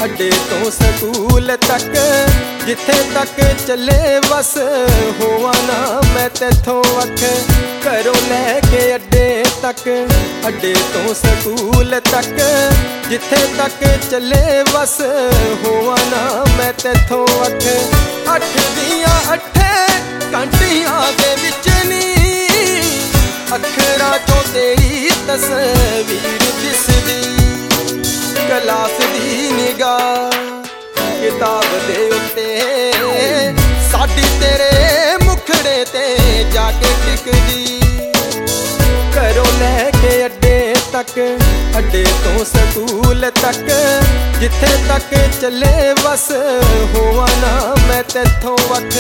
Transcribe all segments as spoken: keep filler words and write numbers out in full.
ਅੱਡੇ ਤੋਂ ਸਕੂਲ ਤੱਕ ਜਿੱਥੇ ਤੱਕ ਚੱਲੇ ਬਸ ਹੋਵਾਂ ਨਾ ਮੈਂ ਤੇਥੋਂ ਅੱਖ। ਘਰੋਂ ਲੈ ਕੇ ਅੱਡੇ ਤੱਕ, ਅੱਡੇ ਤੋਂ ਸਕੂਲ ਤੱਕ ਜਿੱਥੇ ਤੱਕ ਚੱਲੇ ਬਸ ਹੋਵਾਂ ਨਾ ਮੈਂ ਤੇਥੋਂ ਅੱਖ। ਅੱਠ ਦੀਆਂ ਅੱਠੇ ਘੰਟੀਆਂ ਦੇ ਵਿੱਚ ਨੀ ਅੱਖਰਾਂ ਚੋਂ ਤੇਰੀ ਤਸਵੀਰ ਦਿਸਦੀ। ਕਲਾਸ ਦੀ ਨਿਗਾਹ ਕਿਤਾਬ ਦੇ ਉੱਤੇ ਸਾਡੀ ਤੇਰੇ ਮੁਖੜੇ ਤੇ ਜਾ ਕੇ ਟਿਕਦੀ। ਘਰੋਂ ਲੈ ਕੇ ਅੱਡੇ ਤੱਕ, ਅੱਡੇ ਤੋਂ ਸਕੂਲ ਤੱਕ ਜਿੱਥੇ ਤੱਕ ਚੱਲੇ ਬਸ ਹੋਵਾਂ ਨਾ ਮੈਂ ਤੇਥੋਂ ਵੱਖ।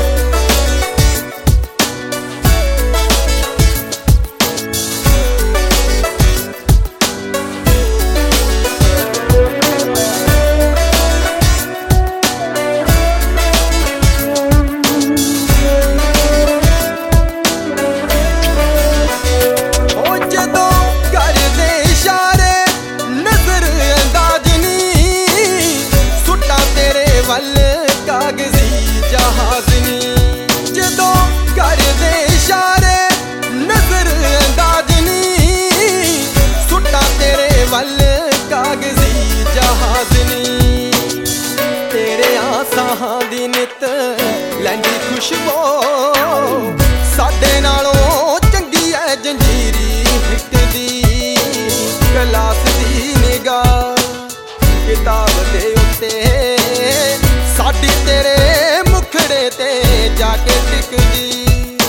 ਕਾਗਜ਼ੀ ਜਹਾਜ਼ ਨੀ ਜਦੋਂ ਕਰਦੇ ਇਸ਼ਾਰੇ ਨਜ਼ਰ ਅੰਦਾਜ਼ ਨੀ ਸੁੱਟਾਂ ਤੇਰੇ ਵੱਲ ਕਾਗਜ਼ੀ ਜਹਾਜ਼ ਨੀ। ਤੇਰੇ ਆਸਾਂ ਦੀ ਨਿਤ ਲੈਂਦੀ ਖੁਸ਼ਬੂ ਸਾਡੇ ਨਾਲੋਂ ਚੰਗੀ ਐ ਜੰਜੀਰੀ ਹਿੱਟਦੀ। ਕਲਾਸ ਦੀ ਨਿਗਾਹ ਕਿਤਾਬ ਦੇ ਉੱਤੇ ਸਾਡੀ ਤੇਰੇ ਮੁਖੜੇ ਤੇ ਜਾ ਕੇ ਟਿਕਦੀ।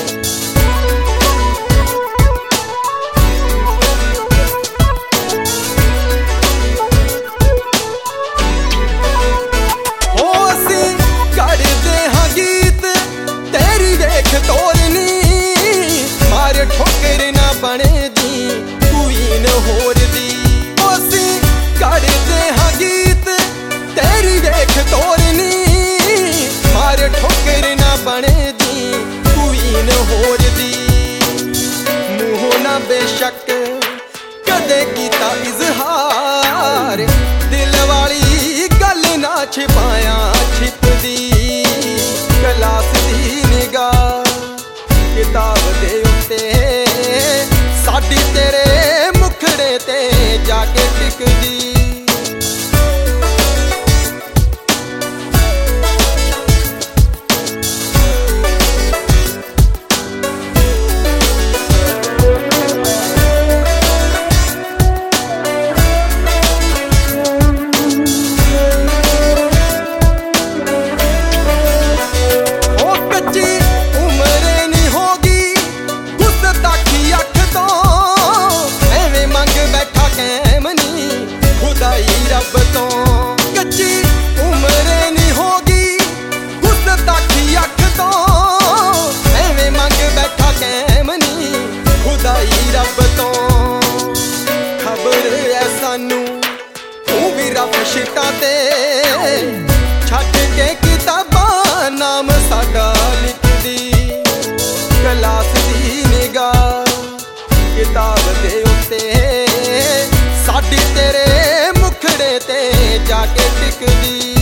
ਹੋ ਅਸੀਂ ਕੱਢਦੇ ਹਾਂ ਗੀਤ ਤੇਰੀ ਵੇਖ ਤੋਰਨੀ। ਮਾਰ ਠੋਕਰ ਨਾ ਬਣਦੀ ਕੁਈਨ ਹੋਰ ਦੀ। ਅਸੀਂ ਕੱਢਦੇ ਹਾਂ ਗੀਤ ਤੇਰੀ ਵੇਖ ਤੋਰਨੀ। ਮਾਰ ਠੋਕਰ ਨਾ ਬਣਦੀ ਕੁਈਨ ਹੋਰ ਦੀ। ਮੂੰਹੋਂ ਨਾ ਬੇਸ਼ੱਕ ਕਦੇ ਕੀਤਾ ਇਜ਼ਹਾਰ ਦਿਲ ਵਾਲੀ ਗੱਲ ਨਾ ਛਿਪਾਇਆ ਛਿਪਦੀ। ਕਲਾਸ ਦੀ ਨਿਗਾਹ ਕਿਤਾਬ ਦੇ ਉੱਤੇ ਸਾਡੀ ਤੇਰੇ ਮੁਖੜੇ ਤੇ ਜਾ ਕੇ ਟਿਕਦੀ। ਰੱਬ ਤੋਂ ਕੱਚੀ ਉਮਰ ਨੀ ਹੋਗੀ ਗੁਸਤਾਖੀ ਅੱਖ ਤੋਂ। ਐਵੇਂ ਮੰਗ ਬੈਠਾ ਕੈਮ ਨੀ ਖੁਦਾਈ ਰੱਬ ਤੋਂ। ਖਬਰ ਐ ਸਾਨੂੰ ਤੂੰ ਵੀ ਰੱਬ ਸ਼ਿਟਾਂ ਤੇ ਛੱਡ ਕੇ ਕਿਤਾਬਾਂ ਨਾਮ ਸਾਡਾ ਲਿਖਦੀ। ਕਲਾਸ ਦੀ ਨਿਗਾਹ ਕਿਤਾਬ ਦੇ ਉੱਤੇ ਸਾਡੀ ਤੇਰੇ ਮੁਖੜੇ ਤੇ ਜਾ ਕੇ ਟਿਕਦੀ।